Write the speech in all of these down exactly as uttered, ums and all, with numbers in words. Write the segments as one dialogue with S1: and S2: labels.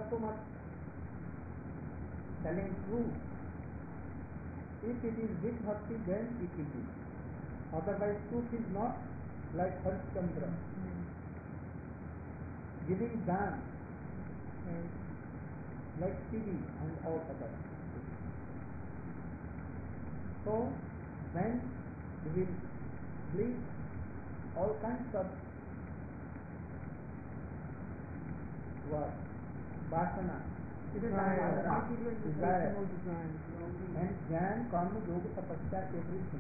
S1: so much telling truth. If it is with bhakti, then it will be. Otherwise, truth is not like Harishchandra giving dance like T V and all other. So, when we will believe all kinds of what? Vasana,
S2: desire,
S1: desire, and jnana, karma, yoga, tapasya, everything.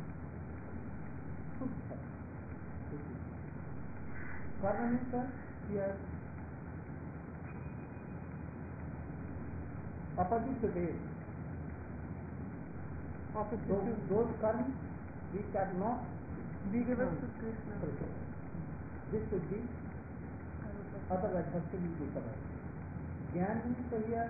S1: Karma means here opposite to this.
S2: Opposite
S1: those,
S2: to
S1: those karmas which are not
S2: vigorous to Krishna.
S1: This should be, otherwise bhakti will be covered. Jnana means here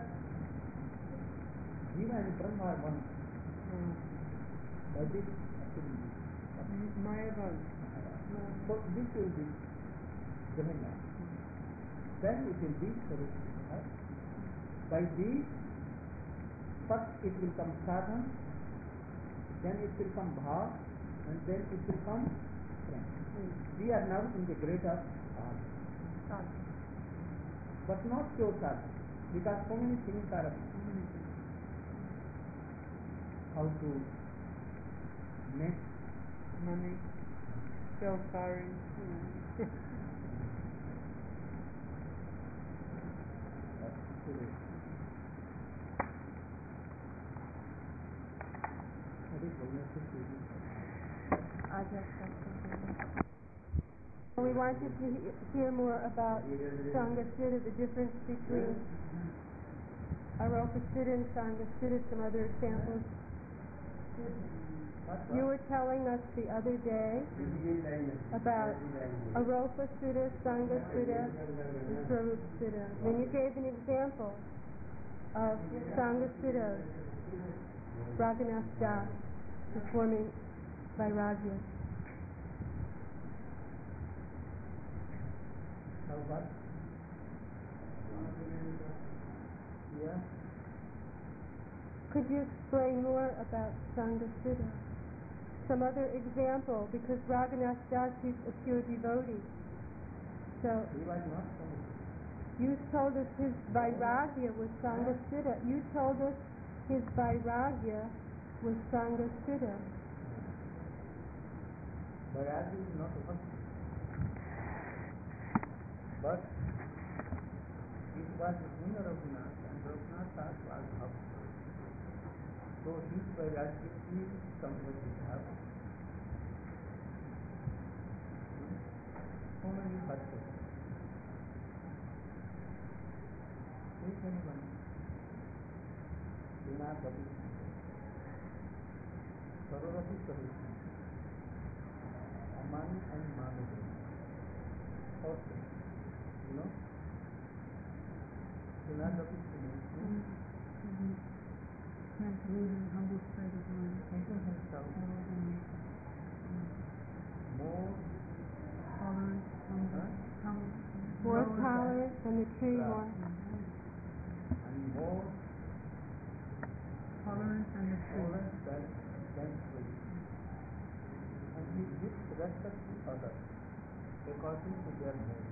S1: Jiva and Brahma are one.
S2: Hmm.
S1: By this bhakti will be covered.
S2: Mayavad.
S1: So this will be given now. Then it will be Saraswati. By these, first it will come sadhana, then it will come bhav, and then it will come prem.
S2: Hmm.
S1: We are now in the greater sadhana, but not pure sadhana, because so many things are how to make
S2: money, self-sorry. Hmm.
S3: We wanted to he- hear more about Sangha Siddha, the difference between Aropa Siddha and Sangha Siddha, some other examples. You were telling us the other day about Aropa Siddha, Sangha Siddha, and Swarup Siddha. Then you gave an example of Sangha Siddha, Raghunath Das, performing Vairagya.
S1: Now what? Yeah.
S3: Could you explain more about Sangha Siddha? Some other example, because Raghunath Das is a pure devotee. So
S1: He was not so.
S3: you told us his Vairagya was Sangha Siddha. You told us his Vairagya was Sangha Siddha.
S1: Vairagya is not one. But it was in Raghunath, and Raghunath Das was up. So his Vairagya is Sangha Siddha. So many factors. Take anyone. Srinath Ravi. Saraswati Saraswati. Amani and Madhavi. Also, you know, Srinath Ravi Saraswati.
S2: Humble state of mind.
S1: Thinking himself more
S2: Tolerant, humble, humble.
S3: More tolerant than the tree, more.
S1: and more
S2: Tolerance and the tree.
S1: tolerant than than free. And he gives respect to others according to their merit.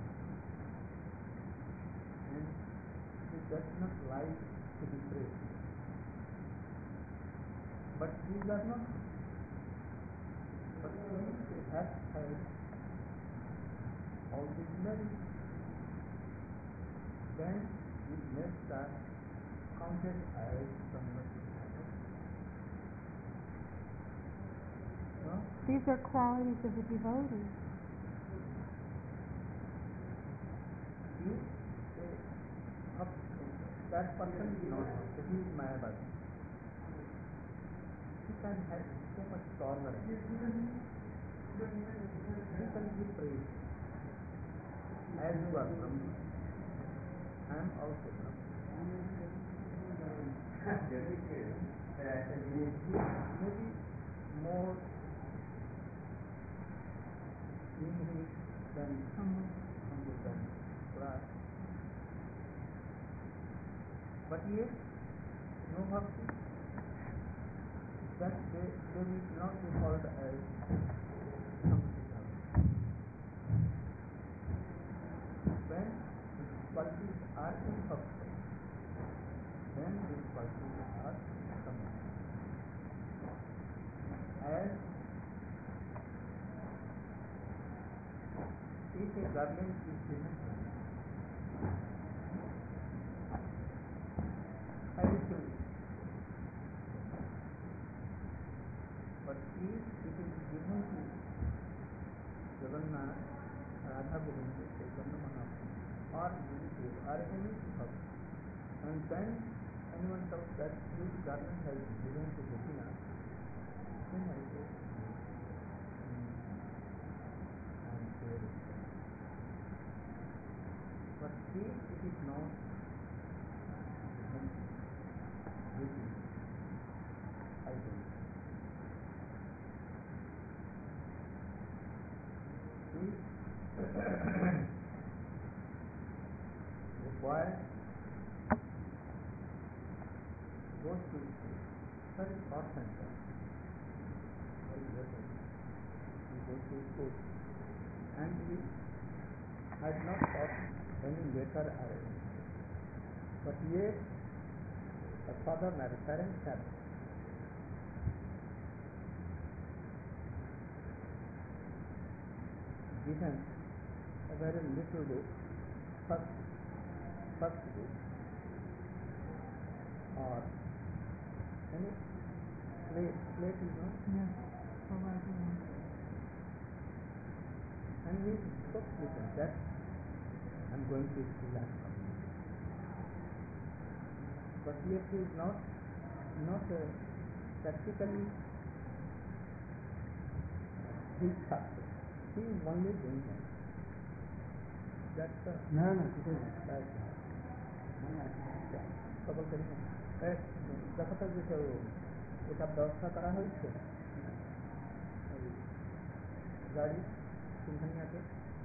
S1: And he does not like to be praised. But he does not. But he has had all this merit. Then his merits are counted as somebody. No?
S3: These are qualities of the devotee.
S1: If a, a, that person is not, that he is Mayavadi, he can have so much tolerance. He can be praised. As you are Brahma, I am also Brahma. Maybe more unique than humble than Brahma. yet no bhakti, then they, they will not be called as samsita. When these qualities are in bhakti, then these qualities are samsita. As if a garland is given to me, I receive it. But if it is given to Jagannath, Radha Govinda, Chaitanya Mahaprabhu, or Gurudev, or any bhakt, and then anyone tells that this garland has been given to Gopinath, then I say, I am very sorry. But if it is not, then this is, I don't. See, the boy goes to very short center, very little. He goes to school, and he has not got any letter or anything. But yet, the father and the parents have given a very little book, first, first book, or any slate, slate you know,
S2: Yes, provided one.
S1: and he is so pleasant that I am going to school and coming. But yet he is not, not uh, practically his chapter. He is only doing that. That's the
S4: No, no, it isn't.
S1: that's
S4: No, no,
S1: সকল করি না দেখা তো যে ওটা ব্যবস্থা করা হয়েছে গাড়ি তিনখানি আছে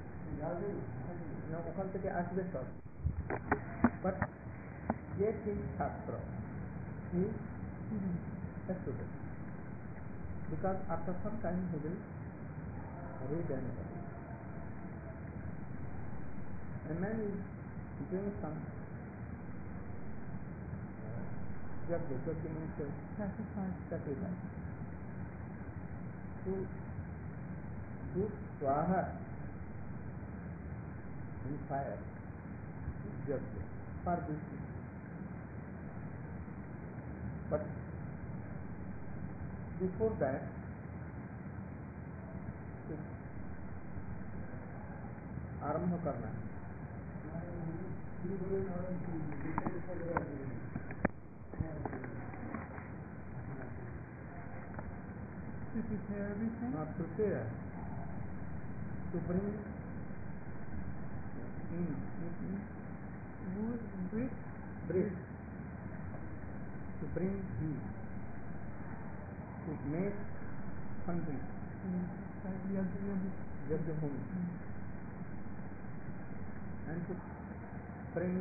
S1: না ওখান থেকে আসবে সব বাট yet he is ছাত্র he is a student because after some time he will read and study. A man is doing some yajna, yajna means
S2: Sacrifice.
S1: sacrifice. To do swaha in fire is yajna for this. But before that, आरंभ करना है
S2: To prepare everything.
S1: not prepare to bring in, in
S2: Wood, brick.
S1: brick to bring ghee to make handi
S2: Mm, like yajna, yajna.
S1: yajna home
S2: Mm.
S1: and to bring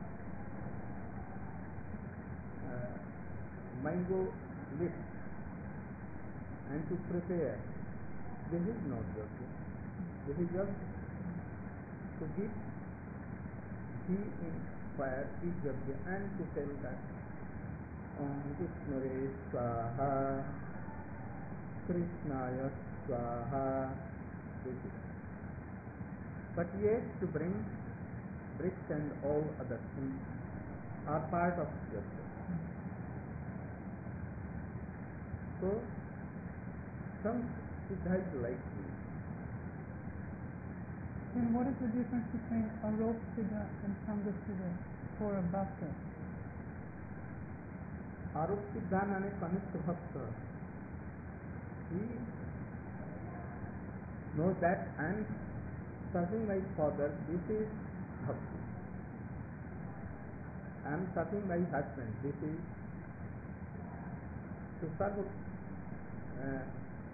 S1: uh, mango leaf and to prepare. This is not yajna. This is just to give ghee in fire is yajna and to tell that Om Vishnure Swaha Krishnaya Swaha. This is. But yet to bring bricks and all other things are part of yajna. So some siddhas like this.
S2: Then what is the difference between Arop Siddha and Sangha Siddha for a bhakta?
S1: Arup Siddha name Kanishta Bhakta. He knows that I am serving my father, this is bhakti. I am serving my husband, this is to serve uh,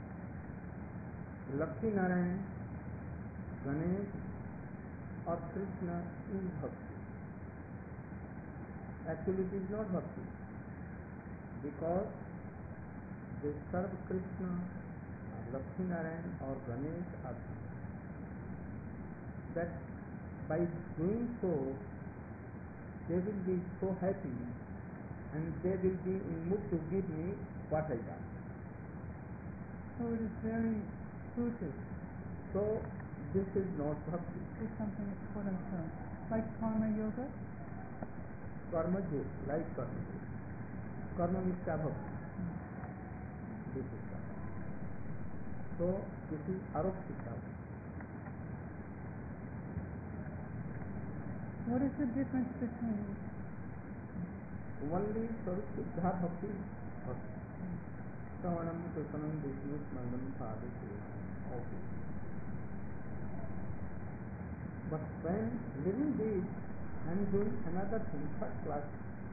S1: Lakshmi Narayan, Ganesh or Krishna is bhakti. Actually it is not bhakti, because they serve Krishna, Lakshmi Narayan or Ganesh or that by doing so they will be so happy and they will be in mood to give me what I want.
S2: So it is very fruitive.
S1: So this is not bhakti.
S2: It's something for themselves. Like karma yoga?
S1: Karma yoga, like karma yoga. Karma mishta bhakti. This is karma. So this is arokshita.
S2: What is the difference between
S1: only Sarvasiddha Bhakti Bhakti. Savanam, Kirtanam, Vishnu, Smaranam, Sadhu, all this. But when living this, I am doing another thing, third class.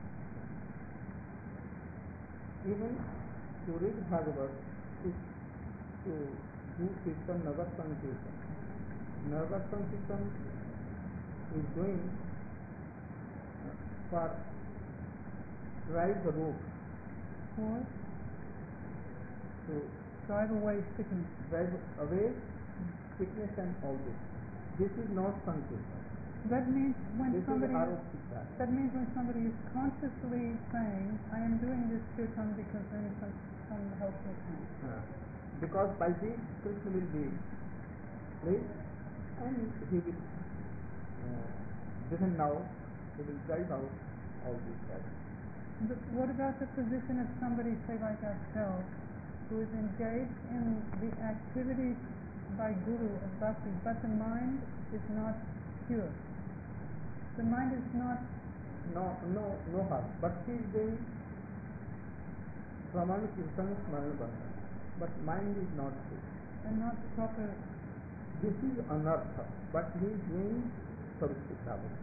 S1: Even to read Bhagavad, to, to do Kirtan, Nagar Sankirtan. Nagar Sankirtan is doing for drive the rope
S2: for?
S1: to
S2: Drive away sickness.
S1: drive away sickness and all this. This is not Sankirtan.
S2: That means when
S1: This
S2: somebody
S1: is Arokshita.
S2: that means when somebody is consciously saying, I am doing this kirtan because there is some, some help will come.
S1: Uh, because by this Krishna will be pleased and he will uh, listen now, he will drive out all these bad.
S2: But what about the position of somebody, say like ourselves, who is engaged in the activities by Guru of Bhakti, but the mind is not pure? The mind is not...
S1: No, no, no harm. But he is doing Pramana Kirtan Smarana Bhakti. But mind is not pure.
S2: and not proper...
S1: This is anartha, but he is doing Sarvasiddha Bhakti.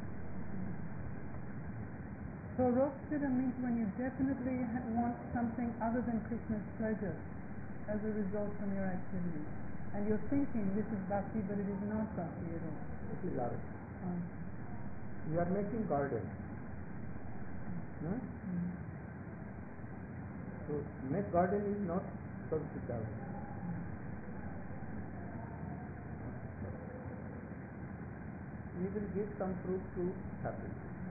S2: So Rokshita means when you definitely ha- want something other than Krishna's pleasure as a result from your activity. And you're thinking this is bhakti, but it is not bhakti at all.
S1: It is Lara.
S2: Um,
S1: You are making garden. No?
S2: mm.
S1: So make garden is not Sarvasiddha Bhakti. You will give some fruit to happy.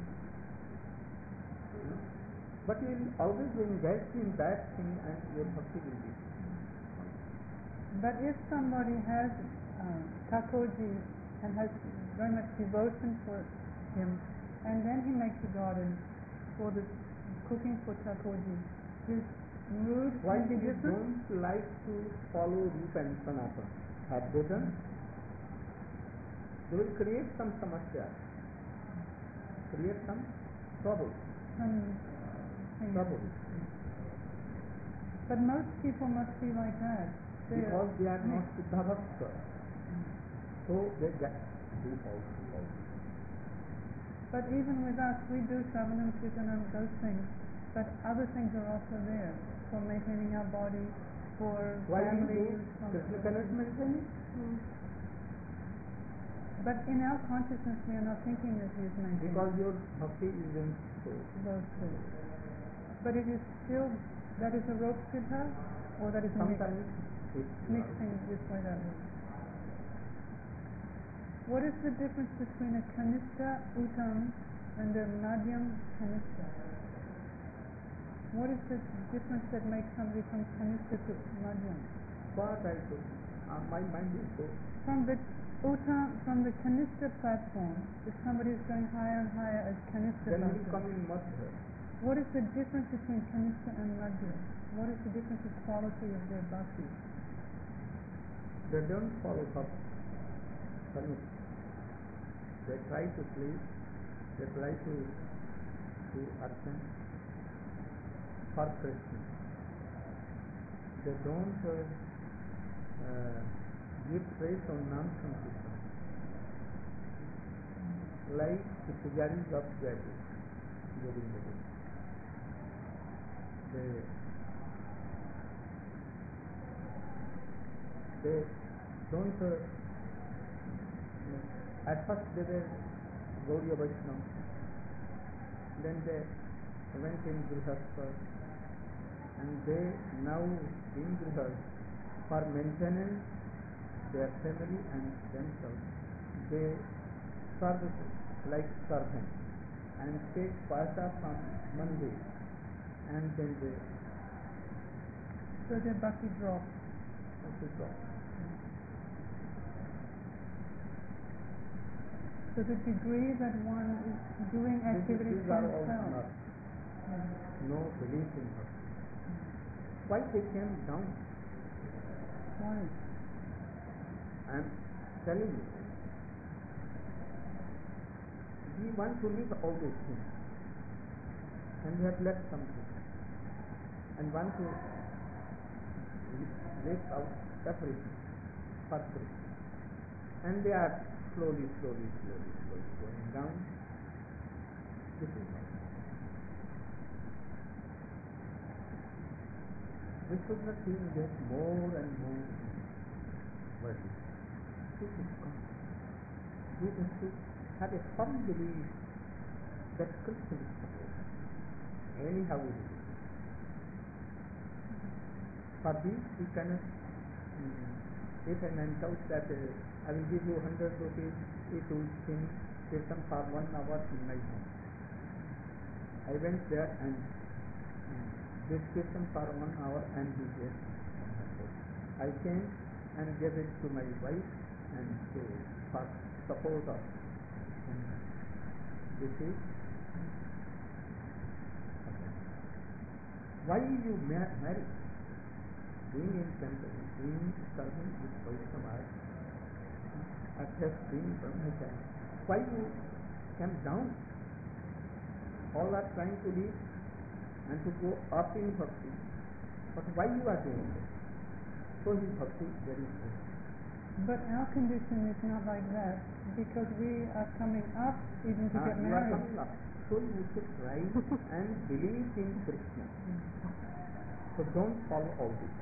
S1: But you will always be engaged in that thing and your bhakti will be.
S2: But if somebody has uh, Thakurji and has very much devotion for him, and then he makes a garden for the cooking for Thakurji, his mood
S1: Why
S2: will be
S1: you
S2: different.
S1: don't like to follow Rupa and Sanatana? Have they done? They will create some samasya, create some trouble.
S2: Some thing.
S1: trouble.
S2: But most people must be like that. They
S1: Because they are not
S2: mixed.
S1: Siddha Bhakta. So they get do all all.
S2: But even with us, we do Shravanam, Kirtanam, those things. But other things are also there for maintaining our body, for
S1: Why you
S2: family.
S1: do Krishna cannot maintain it?
S3: Mm.
S2: But in our consciousness, we are not thinking that he is maintaining
S1: Because your bhakti is in soul.
S2: those two. But it is still, that is a rope siddha, or that is
S1: Sometimes
S2: mixed,
S1: it's
S2: mixing this way, that way. What is the difference between a kanishta uttam and a madhyam kanishta? What is the difference that makes somebody from kanishta to madhyam?
S1: what I do. Uh, my mind is so.
S2: From the uttam, from the kanishta platform, if somebody is going higher and higher as kanishta
S1: Then we will come
S2: platform,
S1: in Madhya.
S2: what is the difference between kanishta and madhyam? What is the difference of quality of their bhakti?
S1: They don't follow bhakti. Kanishta. They try to please. They try to do archan for Krishna. They don't uh, uh, give praise on non-Sankirtan. Like the pujaris of Jaipur during the day. They, they don't, uh, at first they were Gaudiya Vaishnava, then they went in Grihastha, and they now in Grihastha for maintenance their family and themselves. They serve like servants and take paisa from Monday, and then they
S2: So their bhakti drops.
S1: also drop.
S2: So the degree that one is doing activities
S1: These
S2: for
S1: are all
S2: himself.
S1: not,
S2: Yeah.
S1: no belief in bhakti. Why they came down?
S2: Why?
S1: I am telling you. We want to leave all those things, and we have left something, and want to lift out everything for free. And they are slowly, slowly, slowly, slowly going down. This is not. We should not think that more and more worthy. This is God. We have to have a firm belief that Krishna is supposed. Anyhow it is. For this we cannot, mm, if a man tells that uh, I will give you hundred rupees if you sing kirtan for one hour in my home. I went there and mm, did kirtan for one hour and he gave one hundred. I came and gave it to my wife and to for support of. Mm, this is why you ma- marry? Being in temple, being serving with Vaishnavas, at just being brahmachari. Why you came down? All are trying to live and to go up in bhakti. But why you are doing this? So his bhakti is very good.
S2: But our condition is not like that, because we are coming up even to
S1: Ah,
S2: get
S1: you are
S2: married.
S1: coming up. So you should try and believe in Krishna. So don't follow all this.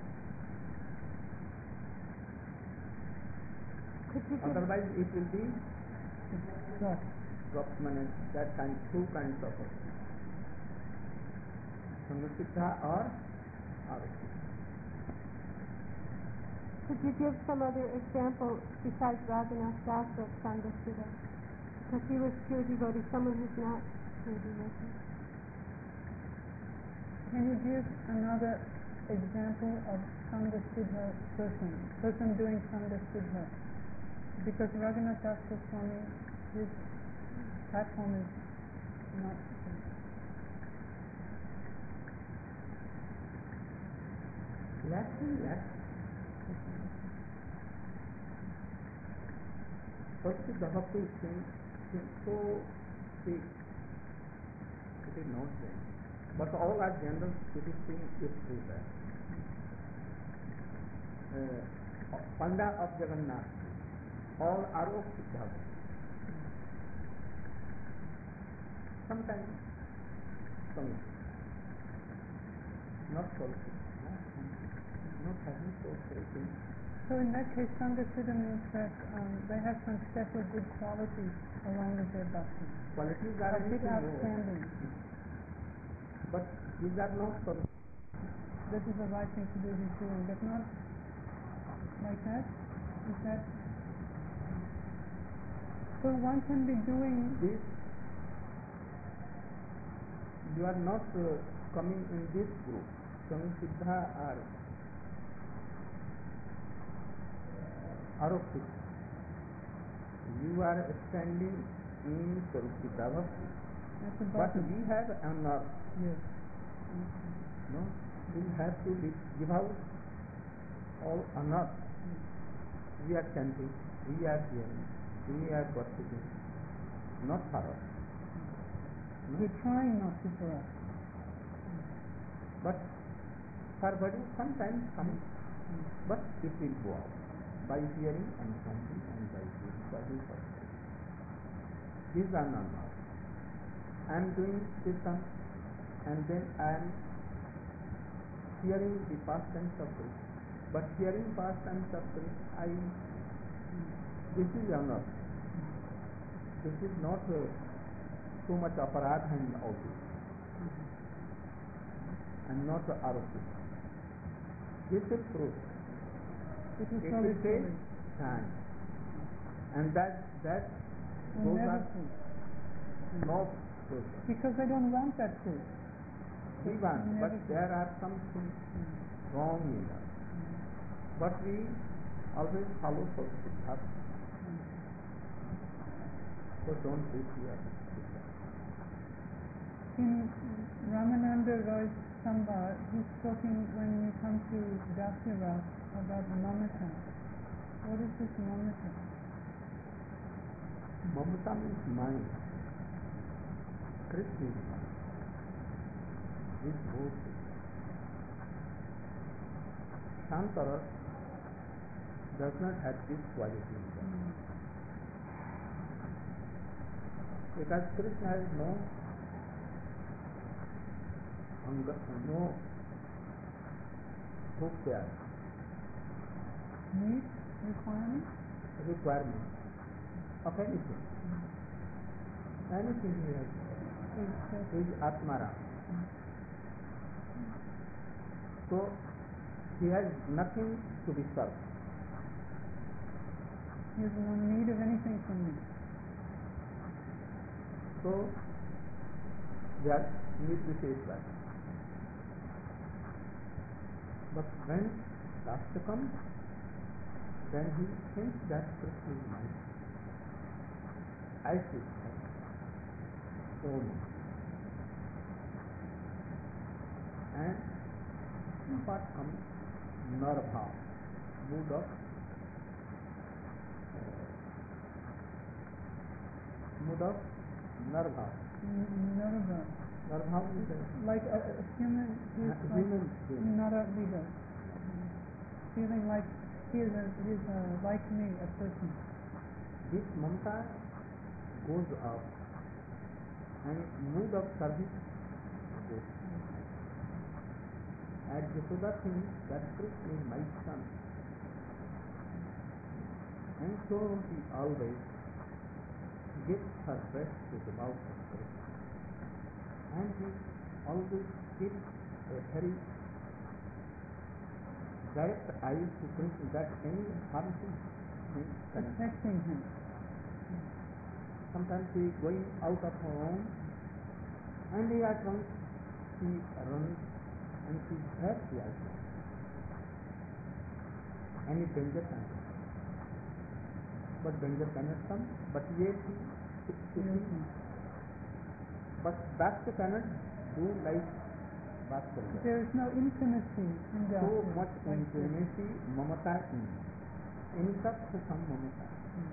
S3: Could you give,
S1: Otherwise it will be
S2: Drop.
S1: Brahman, that kind, two kinds of Samasiddha or Arati.
S3: could you give some other example besides Raghunath Das of Sangasiddha? Because he was pure devotee, someone who's not pure devotee.
S2: Can you give another example of Sangasiddha person, person doing Sangasiddha? Because Raghunath Das Goswami, his platform is not.
S1: Less and less. First the bhakti is saying, so big. It is not there. But all are general criticism is true there. Uh, Panda of Jagannath, all are of Siddha. Sometimes some not so not having so everything.
S2: So in that case, Sangasiddha means that um, they have some special good qualities along with their bhakti.
S1: Qualities are
S2: A bit
S1: anything more.
S2: outstanding.
S1: But these are not for
S2: This is the right thing to do, he's doing, but not like that. Is that? So one can be doing.
S1: this. You are not uh, coming in this group. Samasiddha are Arokti. You are standing in Sarupita Bhakti.
S2: At the
S1: But
S2: bottom.
S1: we have honor.
S2: Yes.
S1: No? We have to live, give out all honor. We are chanting, we are hearing, we are worshipping. Not for us. No?
S2: We're trying not to for us.
S1: But for body sometimes comes, but it will go out by hearing and chanting and by doing body first. These are not now. I am doing kirtan and then I am hearing the pastimes of Krishna. But hearing pastimes of Krishna, I this is honor. This is not uh, too much aparadha and all this. and not Arupi. This will prove.
S2: It will
S1: It
S2: show
S1: will
S2: it
S1: take
S2: fully.
S1: time. And that, that
S2: Will
S1: those
S2: never
S1: are
S2: prove.
S1: no proof.
S2: Because they don't want that proof.
S1: We
S2: It
S1: want,
S2: will
S1: but
S2: never prove.
S1: there are some things wrong in us. But we always follow for Siddhartha. So don't be fear.
S2: In Ramananda Roy's Sambar, he's talking when you come to Dasira about mamata. What is this mamata?
S1: Mamata means mind. Krishna is mind. This both. Shankara does not have this quality in them. Because Krishna has no hunger, no bhukya,
S2: Need? Requirement?
S1: requirement of anything. Anything he has. He is Atmara. So he has nothing to be served.
S2: He has no need of anything from me.
S1: So that needs to say that. But when Rasta comes, then he thinks that Krishna is mine. I should have so much. And what comes? Narva, mood of uh, mood of Narva.
S2: Narva.
S1: Narva is a
S2: Like a, a human, he is
S1: Uh,
S2: like
S1: human being.
S2: not a leader. Feeling like he is, a, he is a, like me, a person.
S1: This mamata goes up and mood of service goes up. And Yashoda thinks that Krishna is my son. And so he always gives her breast to the mouth of Krishna. And he always gives a very direct eye to Krishna that any harmful thing cannot.
S2: Protecting him.
S1: Sometimes he is going out of her home and he at once he runs and she grabs the item. Any danger can come. But danger cannot come, but yet he, he, he
S2: Mhm.
S1: but Dakta cannot do like Vatsalya.
S2: There is no intimacy in that.
S1: So much
S2: like
S1: intimacy, mamata in. In such some mamata.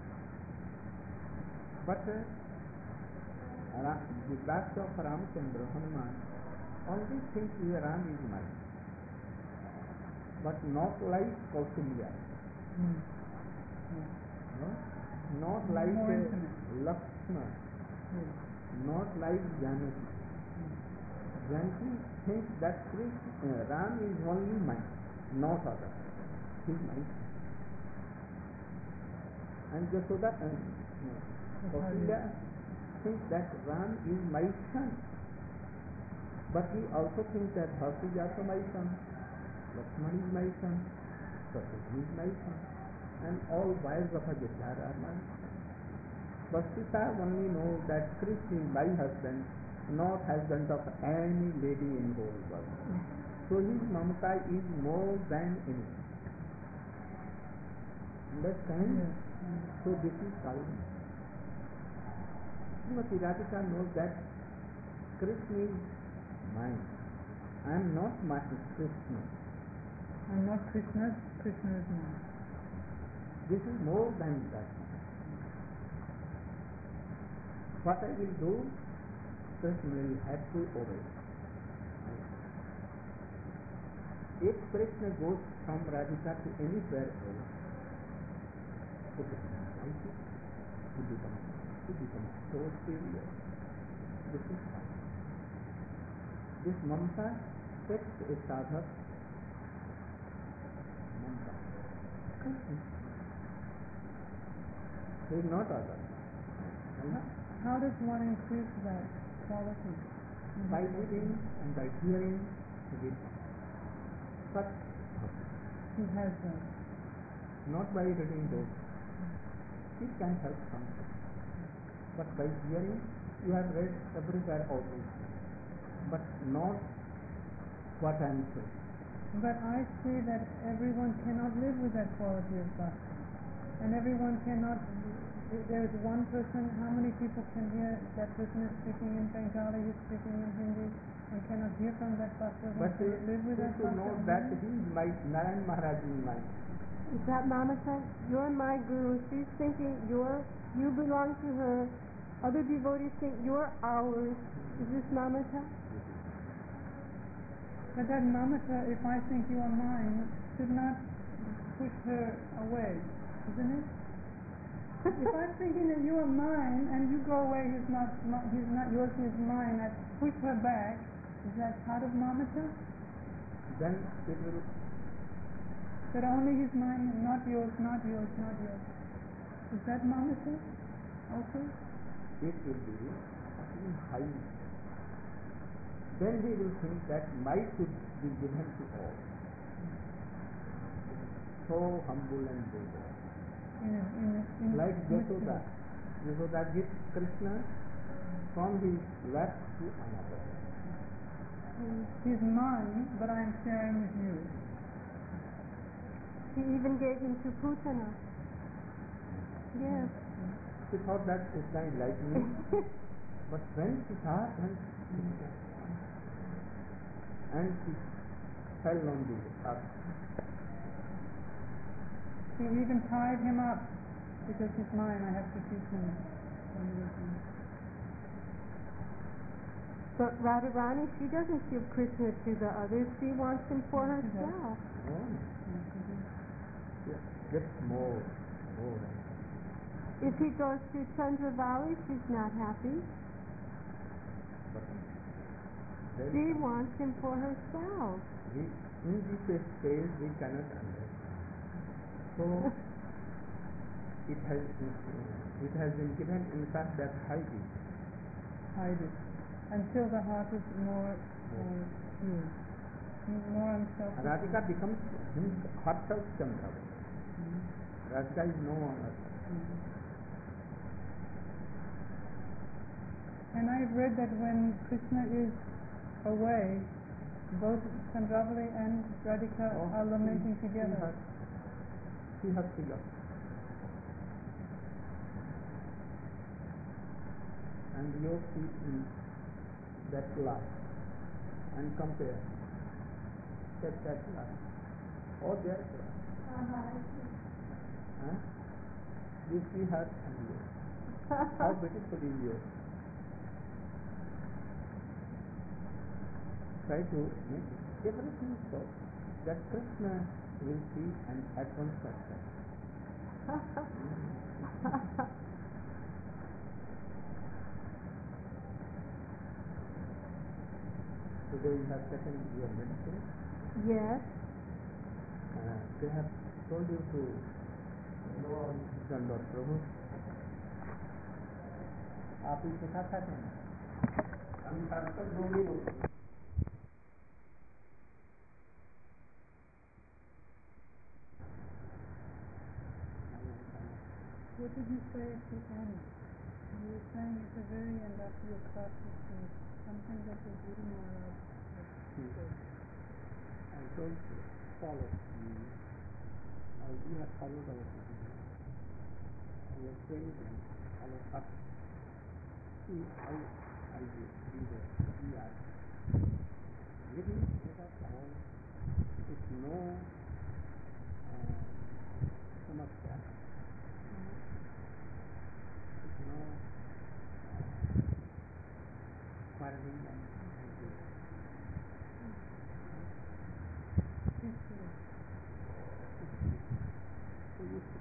S1: But uh, Ra- the Dakta of Ramchandra, Hanuman, always thinks that Ram is mine. But not like Kausalya.
S2: Mm.
S1: No? Not like
S2: More
S1: uh,
S2: intimate.
S1: Lakshmana.
S2: Yes.
S1: Not like Janaki. Janaki thinks that Krishna, uh, Ram is only mine, not other. He is mine. And Yashoda, uh, no, Kausalya thinks that Ram is my son. But he also thinks that Bharata is also my son, Lakshmana is my son, Shatrugna is my son, and all wives of Ajodhya are mine. But Sita only knows that Krishna is my husband, not husband of any lady in the whole world. So his mamata is more than anything. Understand?
S2: Yes.
S1: So this is called. Srimati Radhika knows that Krishna is mine. I am not my Krishna.
S2: I'm not Krishna's, Krishna is mine.
S1: This is more than that. What I will do, Krishna will have to obey. If Krishna goes from Radhika to anywhere else, to become like it, to become, to become so serious. This is how. This mamata takes a sadhak mamata. Krishna. He is not other.
S2: How, how does one increase that quality?
S1: By living and by hearing with such
S2: He has that.
S1: not by reading those. It can help something. But by hearing, you have read everywhere also. But not what I am saying.
S2: But I see that everyone cannot live with that quality of bhakti. And everyone cannot, there is one person, how many people can hear that person is speaking in Bengali, he's speaking in Hindi, and cannot hear from that bhakti,
S1: But
S2: can live with that
S1: to know
S2: bhakti?
S1: that he is my Narayan Maharaj is my.
S3: Is that Mamata? You're my guru. She's thinking you're, you belong to her. Other devotees think you're ours. Is this Mamata?
S2: But that mamata, if I think you are mine, should not push her away, isn't it? If I'm thinking that you are mine and you go away, he's not, he's not yours, he's mine, I push her back, is that part of mamata?
S1: Then it will.
S2: That only he's mine, not yours, not yours, not yours. Is that mamata also?
S1: It will be high. Then he will think that might should be given to all. So humble and brave.
S2: In a, in a, in
S1: Like
S2: a
S1: Yashoda. Yashoda gives Krishna from his left to another.
S2: He's mine, but I am sharing with you.
S3: She even gave him to Putana. Yes.
S1: She thought that Krishna is like me. But when she thought, when she and she fell on the earth.
S2: She even tied him up because he's mine. I have to teach him.
S3: But Radharani, she doesn't give Krishna to the others. She wants him for herself.
S1: Oh. Yes, just more, more.
S3: If he goes to Chandravali, she's not happy.
S1: But
S3: she wants him for herself.
S1: We, in this space we cannot understand. So it has it has been given in fact that hide it.
S2: Hide it until the heart is more uh, pure, more unselfish.
S1: Radhika becomes herself Chandravali. Mm-hmm. Radhika is no longer. Mm-hmm.
S2: And I've read that when Krishna is away, both Chandravali and Radhika oh, are lamenting
S1: she,
S2: together.
S1: She has to go. And you see in that life and compare. Check that life. Or their life. Uh-huh. Huh? You see her and you. How beautiful is yours. Try to make everything so that Krishna will see and at once accept. Today you have taken your medicine?
S3: Yes.
S1: Uh, they have told you to go on Chandra Prabhu. आप इसे खा खाते हैं हम खाते दोनों होते हैं
S2: What did you say at the end? You were saying at the very end after your class was finished, something that the Guru Maharaj said.
S1: I told you, follow me. Now we have followed our Guru. We have trained them, follow us. See how I do the we are living without all with no uh, samasya, with no uh, quarreling and so you should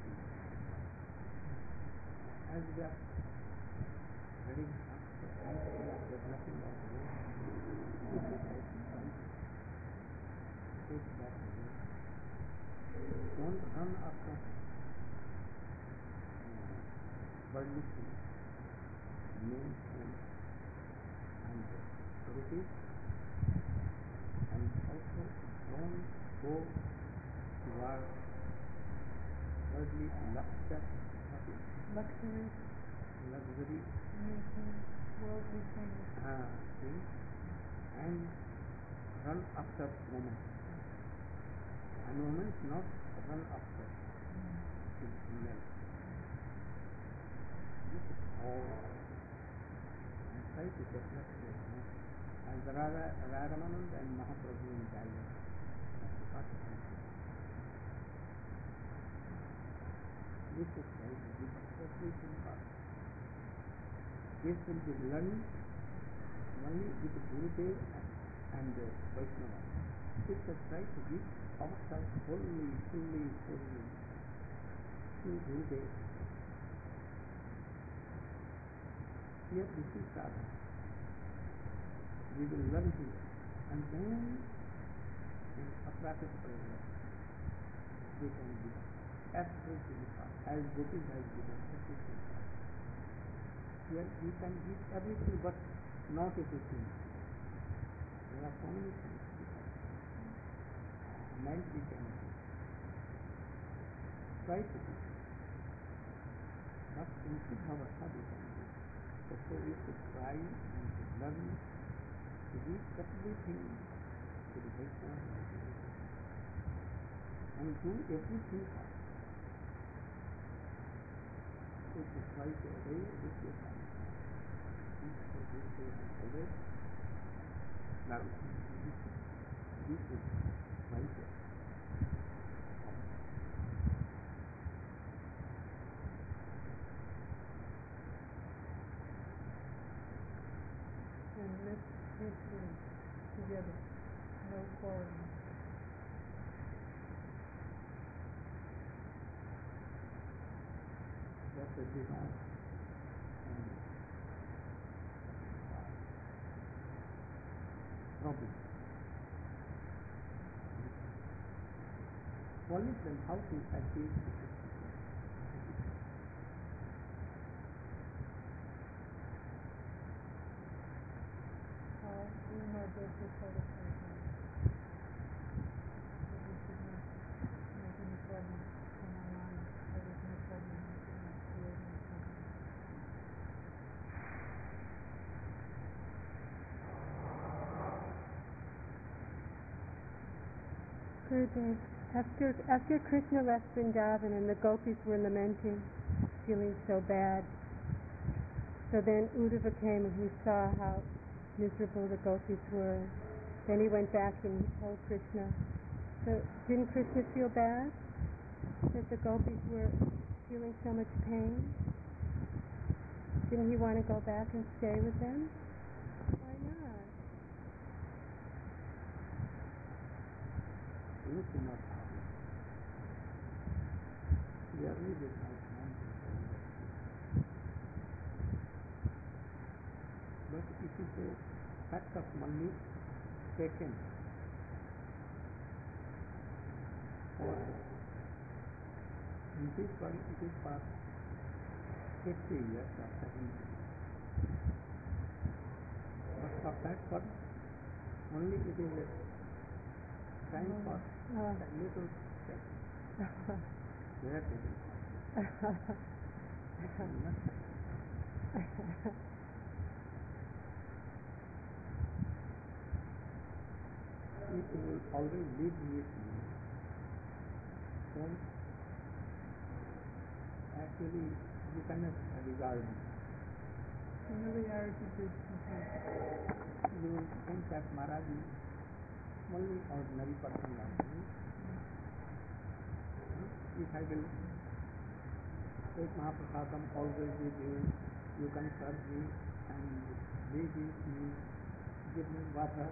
S1: as we are ready and developing our work, we should also try to take that away. Don't run after uh, worldly things, name, fame, and rupees. don't go toward worldly luxury,
S2: luxury,
S1: luxury
S2: amusement, worldly things.
S1: uh, things, and run after women. And women not run after his female. This is all. And try to develop this. As Radha, Radhamanand and Mahaprabhu in dialogue. This is right to give everything up. This will be learned only with Gurudev and uh, Vaishnava. It is right to give ourselves fully, fully, fully to Gurudev. Here this is sadhana. We will learn here, and then in Aprapit prayer we can give everything up, as Gopis has given everything up. Here we can give everything but not everything. There are so many things we can give. Man we can give. Try to give. But in Siddhavastha we can give. So we should try and to learn to give everything to the Vaishnava and do everything up. So to try to obey this is this is obey. Now this is try to
S2: and live peacefully together, no quarreling.
S1: That's a divine problem. Only then how to achieve this.
S2: How we know this is how to fight it. We should not make any problems in our mind. There is no problem. We should not create any problem.
S3: Gurudev, after, after Krishna left Vrindavan and the gopis were lamenting, feeling so bad, so then Uddhava came and he saw how miserable the gopis were. Then he went back and he told Krishna. So didn't Krishna feel bad that the gopis were feeling so much pain? Didn't he want to go back and stay with them? Why not?
S1: This is not problem. We are really with my mind. But it is a fact of only second. Or in this world it is for fifty years or seventy years. But for that one, only it is a time for
S3: Oh.
S1: a little second. Where they will find. If you will always live with me, then actually you cannot regard me.
S2: Familiarity breeds contempt.
S1: You will think that Maharaj is only ordinary person like me. If I will take Mahaprasadam always with you, you can serve me and live with me, give me water,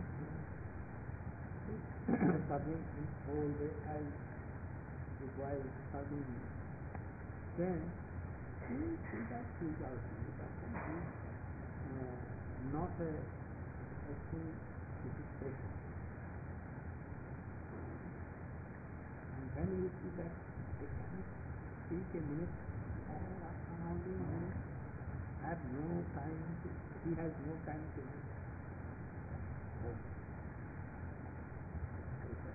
S1: serving me whole day as his wife serving me. Then he will see that he is ordinary person. He is uh, not a person which is special. And when you see that they cannot speak a minute, all are surrounding him, have no time to, he has no time to oh.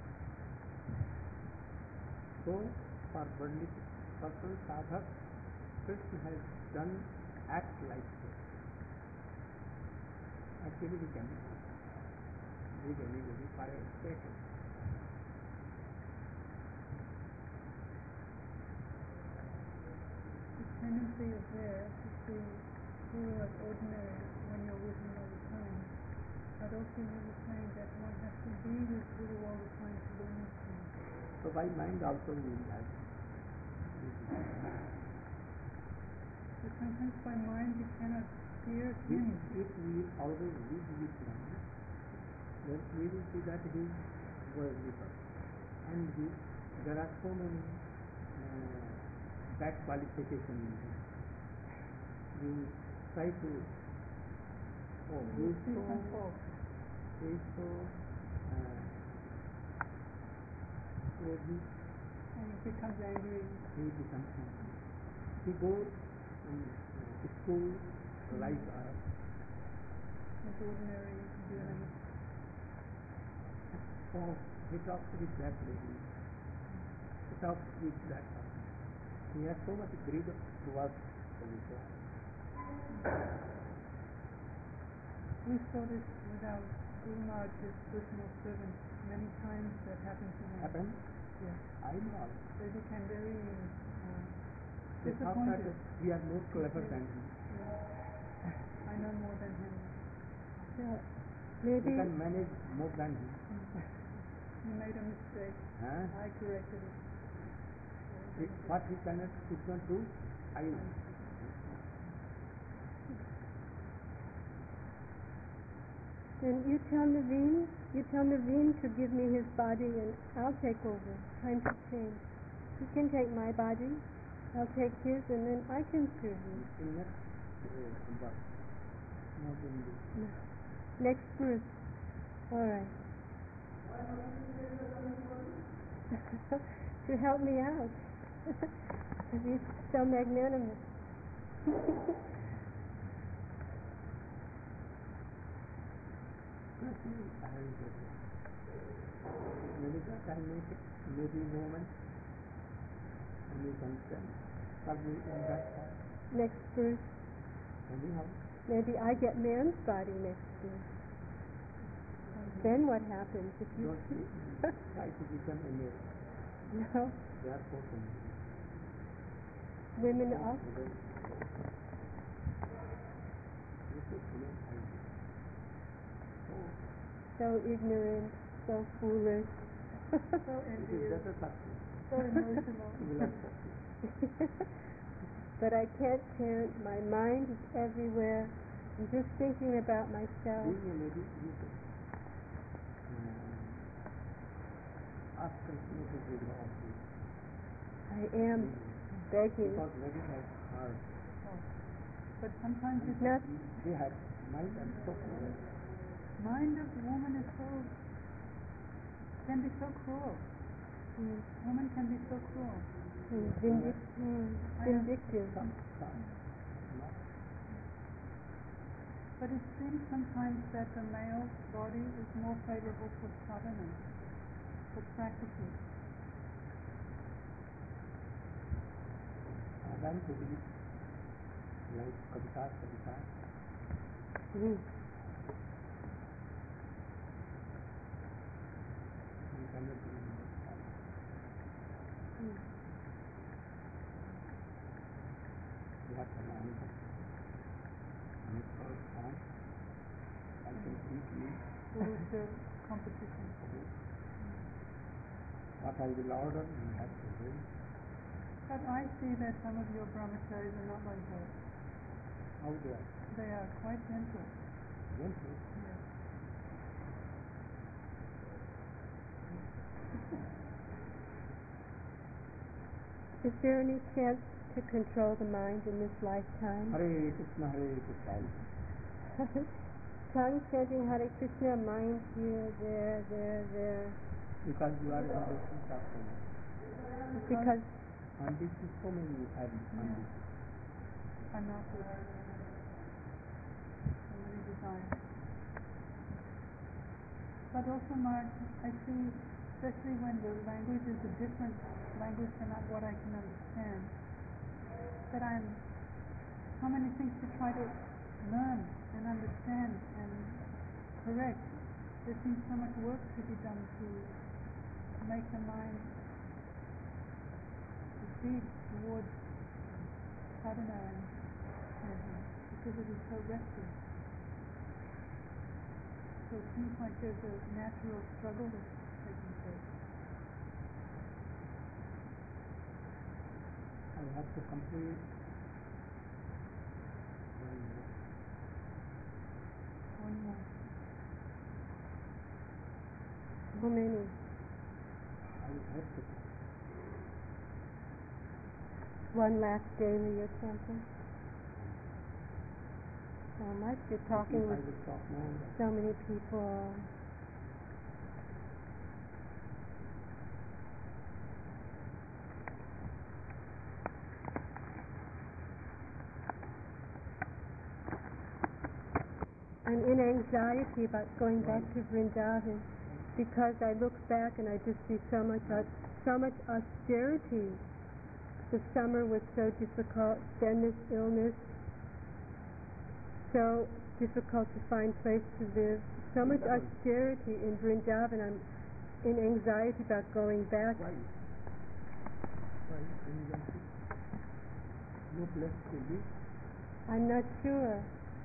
S1: So, for worldly purpose, sadhak, Krishna has done act like this. Actually, we can read anybody for a second.
S2: The tendency is there to see Guru as ordinary when you're with him all the time. But also you were saying that one has to be with Guru all the time to learn these things.
S1: So by mind also we will have.
S2: So sometimes by mind you cannot hear
S1: If,
S2: him.
S1: if we always live with him, then we will see that he was with us. And he, there are so many uh, bad qualifications in him. We try to, oh, he is so, he is so uh, crazy,
S2: And he becomes angry.
S1: he becomes angry. He goes in uh, school like us.
S2: With ordinary dealing.
S1: So he talks with that lady. He talks with that person. He has so much greed towards the Vishwa.
S2: We saw this with our Guru Maharaj's personal servants. Many times that happened to them.
S1: Happened?
S2: Yes.
S1: I know.
S2: They became very uh,
S1: They thought that
S2: disappointed.
S1: we are more clever than him.
S2: Yeah. I know more than him.
S3: Yeah.
S1: We
S3: Maybe
S1: can manage more than him.
S2: He made a mistake.
S1: Huh?
S2: I corrected it.
S1: It, what he cannot, he can do, I will.
S3: then you tell Naveen, you tell Naveen to give me his body and I'll take over. Time to change. He can take my body, I'll take his, and then I can serve you.
S1: In next uh, verse, not in this.
S3: Next verse. All right. To help me out. He's so magnanimous.
S1: Melissa can make it, maybe woman, and you can stand. But we in that time,
S3: Next verse.
S1: anyhow,
S3: Maybe I get man's body next verse. Then what happens if you
S1: don't be- try to become a male.
S3: no
S1: They are so funny.
S3: women also?
S1: This is real idea. So,
S3: So ignorant, so foolish.
S2: So
S1: it is
S2: envious.
S1: better suffering.
S2: So emotional.
S1: Blood suffering.
S3: But I can't chant. My mind is everywhere. I'm just thinking about myself.
S1: Being a lady, you can uh, ask Krishna to withdraw you.
S3: I am begging.
S1: Because lady has heart.
S2: But sometimes
S3: It's
S2: it's
S3: not.
S1: They have mind and so forth.
S2: mind of woman is so can be so cruel.
S3: Mm,
S2: Woman can be so cruel.
S3: mm, vindic- mm, vindictive.
S1: Some, some. No.
S2: But it seems sometimes that the male body is more favorable for sadhana, for practices.
S1: Than to be like Kavita, Kavita.
S3: Mm.
S1: You cannot do that.
S3: Mm.
S1: You have to learn that. And it's so fun. I can beat you.
S2: Spiritual competition.
S1: What I will order, you have to do.
S2: But I see that some of your brahmacharis are not like that.
S1: How they are.
S2: They are quite gentle.
S1: Gentle.
S2: Yes.
S3: Is there any chance to control the mind in this lifetime?
S1: Hare Krishna, Hare Krishna.
S3: Tongue chanting Hare Krishna, mind here, there, there, there.
S1: Because you are in the seat of him.
S3: Because
S1: And this is so many you have on this.
S2: Anatta. So many desires. But also, Mark, I see especially when the language is a different language than what I can understand, that I'm so many things to try to learn and understand and correct. There seems so much work to be done to make the mind proceed towards sadhana and chanting, because it is so restless. So it seems like there's a natural struggle that's taking place.
S1: I have to complete
S2: One more.
S3: How many?
S1: I have to
S3: One last daily or something? So much. You're talking
S1: I
S3: with
S1: will talk now.
S3: so many people. I'm in anxiety about going back to Vrindavan because I look back and I just see so much aus- so much austerity. The summer was so difficult, then this illness, so difficult to find place to live, so much austerity in Vrindavan. I'm in anxiety about going back.
S1: Why? Why? Anxiety? No place to live?
S3: I'm not sure.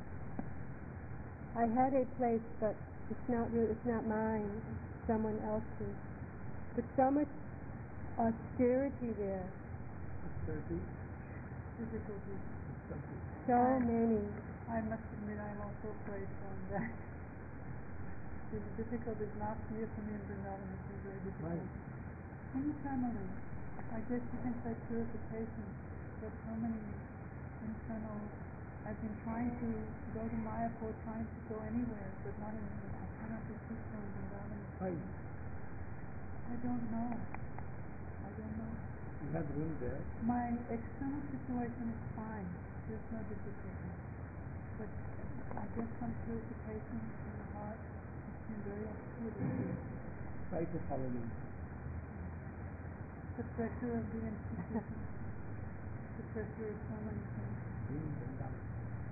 S3: I had a place, but it's not really, it's not mine. It's someone else's. But so much austerity there.
S1: Thirty?
S2: Difficulties.
S1: Thirty.
S3: So many.
S2: I must admit I'm also afraid going back. The difficulties last year for me in Vrindavan has been very difficult.
S1: Why?
S2: Internally, I guess you can say purification. There's so many internal. I've been trying to go to Mayapur, trying to go anywhere, but not in. I cannot be peaceful in Vrindavan.
S1: Why?
S2: I don't know. I don't know.
S1: You have room there.
S2: My external situation is fine. There's no difficulty. But I guess some purification in the heart has been very austere.
S1: Try to follow me.
S2: The pressure of the institution, the pressure of so many things,
S1: In Vrindavan.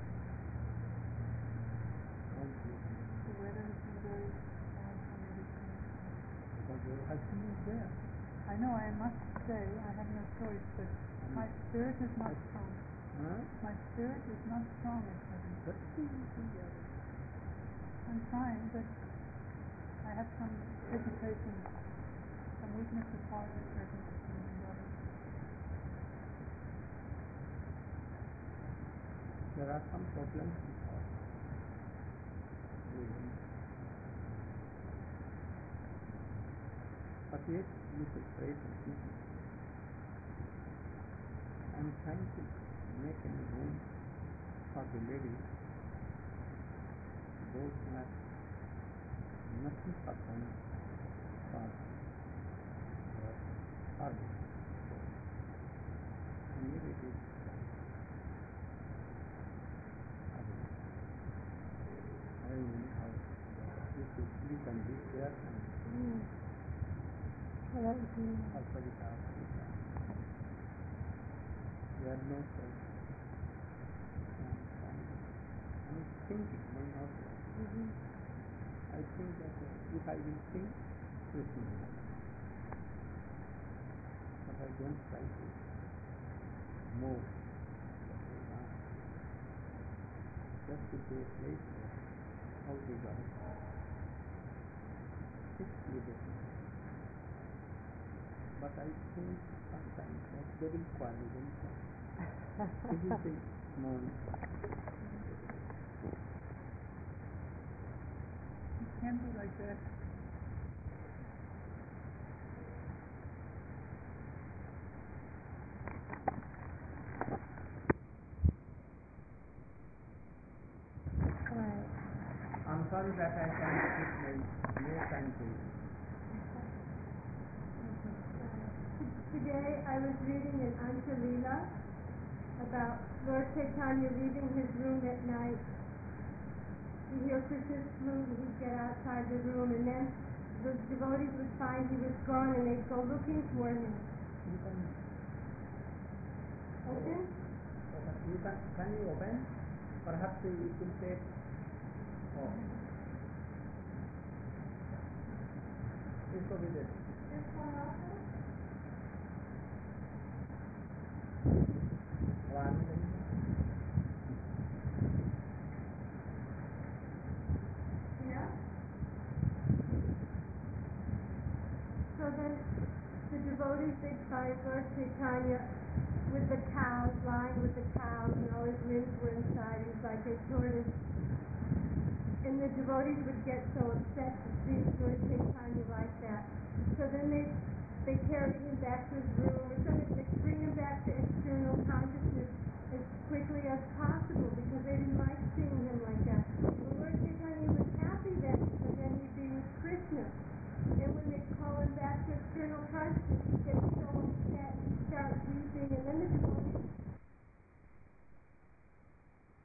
S1: Don't you?
S2: the weather has been very hard for me this year.
S1: Because your husband is there.
S2: I know I must say I have no choice, but my spirit is not strong.
S1: Huh?
S2: My spirit is not strong at present.
S1: But see, together.
S2: I'm trying, but I have some hesitation, some weakness of heart at present in my body.
S1: There are some problems in heart. Really. But yet, you should pray to Jesus. I am trying to make a room for the ladies, those who have nothing for them for their service. And here it is. I don't know how you, should, you can be there and
S3: Mm. Well, that would be nice.
S1: also with our people. We have no choice. And I'm thinking, going out there.
S3: Mhm.
S1: I think that uh, if I will sing, Krishna will come. But I don't try to move. Just to say a place where how to go. It's liberty. But I think sometimes that they will quarrel themselves. This is the moment.
S2: It can be like that.
S3: Right.
S1: I'm sorry that I cannot give my more time to you.
S3: Today I was reading in Anjalila about Lord Chaitanya leaving his room at night. You hear Krishna's flute and he'd get outside the room, and then the devotees would find he was gone and they'd go looking for him.
S1: You can
S3: Open?
S1: open. You can, can you open? Perhaps it will take. Oh. This will be this.
S3: This one also?
S1: One minute.
S3: Yeah. So then the devotees, they'd find Lord Chaitanya with the cows, lying with the cows, and all his limbs were inside. He was like a tortoise. And the devotees would get so upset to see Lord Chaitanya like that. So then they they carried him back to his room, or sometimes they